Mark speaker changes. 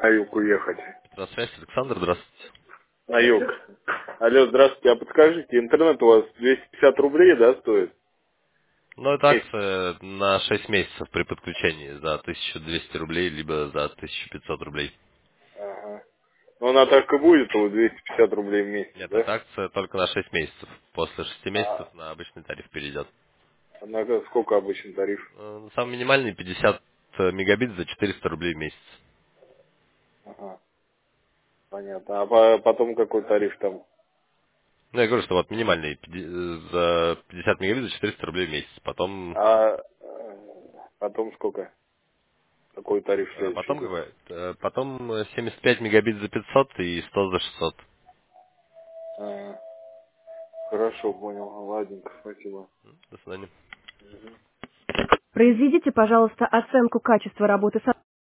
Speaker 1: На юг уехать.
Speaker 2: Здравствуйте, Александр, здравствуйте.
Speaker 1: На юг. Алло, здравствуйте. А подскажите, интернет у вас 250 рублей, да, стоит?
Speaker 2: Ну, это
Speaker 1: Месяц.
Speaker 2: акция на 6 месяцев при подключении за 1200 рублей, либо за 1500 рублей.
Speaker 1: Ага. Ну, она так и будет, у 250 рублей в месяц,
Speaker 2: Нет,
Speaker 1: да?
Speaker 2: это акция только на 6 месяцев. После 6 месяцев
Speaker 1: А
Speaker 2: на обычный тариф перейдет.
Speaker 1: на сколько обычный тариф?
Speaker 2: Самый минимальный 50 мегабит за 400 рублей в месяц.
Speaker 1: Ага, понятно. А потом какой тариф там?
Speaker 2: Ну, я говорю, что вот минимальный за 50 мегабит за 400 рублей в месяц. Потом,
Speaker 1: Потом сколько? Какой тариф
Speaker 2: э,
Speaker 1: следующий
Speaker 2: потом,
Speaker 1: идет?
Speaker 2: говорю, потом 75 мегабит за 500 и 100 за 600.
Speaker 1: А, хорошо, понял. Ладненько, спасибо.
Speaker 2: До свидания.
Speaker 1: Мгм.
Speaker 3: Произведите, пожалуйста, оценку качества работы